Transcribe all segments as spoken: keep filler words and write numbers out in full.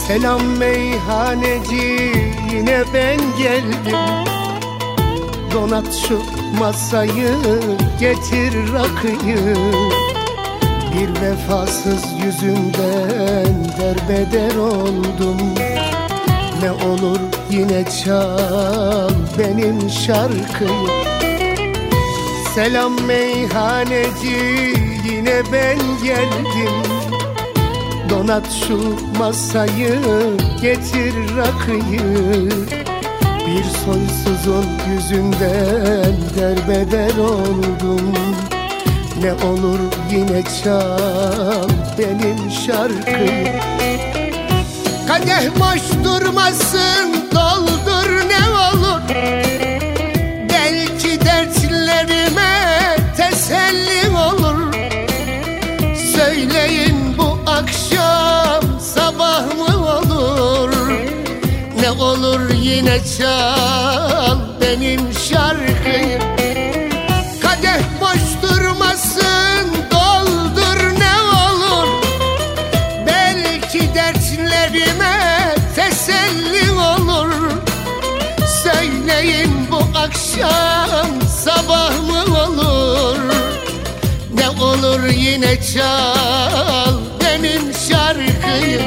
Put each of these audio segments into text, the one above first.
Selam meyhaneci, yine ben geldim. Donat şu masayı, getir rakıyı. Bir vefasız yüzünden derbeder oldum. Ne olur yine çal benim şarkıyı. Selam meyhaneci, yine ben geldim. Donat şu masayı, getir rakıyı. Bir soysuzun yüzünden derbeder oldum. Ne olur yine çal benim şarkıyı. Kadeh boş durmasın, doldur ne olur. Belki dertlerime teselli olur. Söyleyin bu akşam sabah mı olur? Ne olur yine çal benim şarkıyı. Kadeh boş durmasın, doldur ne olur. Belki dertlerime teselli olur. Söyleyin bu akşam sabah mı olur? Ne olur yine çal benim şarkıyı.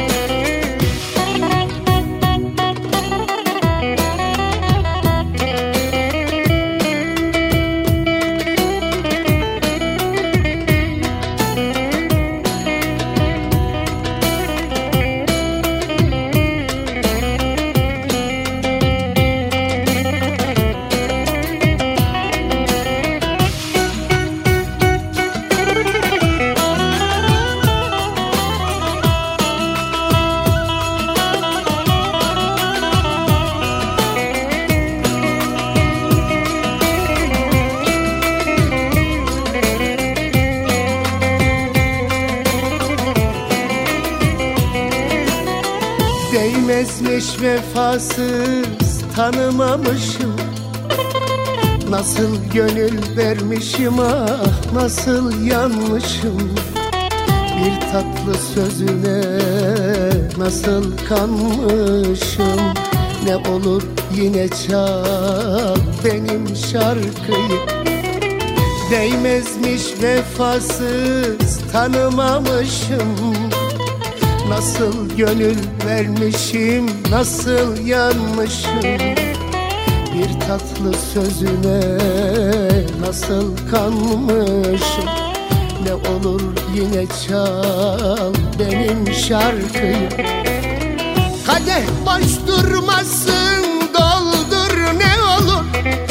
Değmezmiş vefasız tanımamışım. Nasıl gönül vermişim, ah nasıl yanmışım. Bir tatlı sözüne nasıl kanmışım. Ne olur yine çal benim şarkıyı. Değmezmiş vefasız tanımamışım. Nasıl gönül vermişim, nasıl yanmışım. Bir tatlı sözüne nasıl kanmışım. Ne olur yine çal benim şarkıyı. Kadeh boş durmasın, doldur ne olur.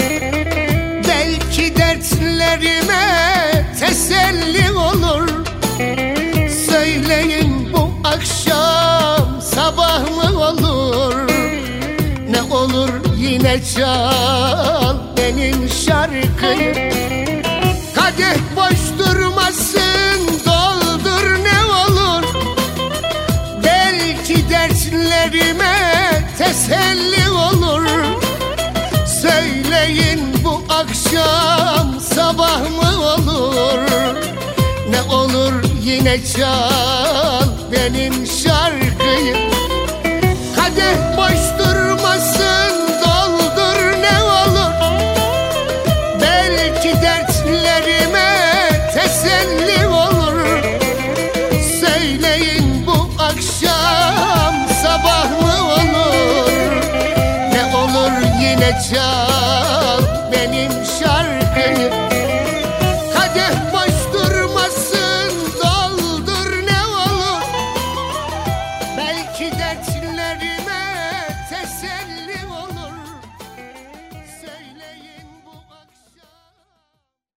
Belki dertlerime teselli olur. Söyleyin bu akşam sabah mı olur? Ne olur yine çal benim şarkıyı. Kadeh boş durmasın, doldur ne olur. Belki dertlerime teselli olur. Söyleyin bu akşam sabah mı olur? Ne olur yine çal benim şarkıyı. Kadeh boş durmasın, doldur ne olur. Belki dertlerime teselli olur. Söyleyin bu akşam sabah mı olur? Ne olur yine çal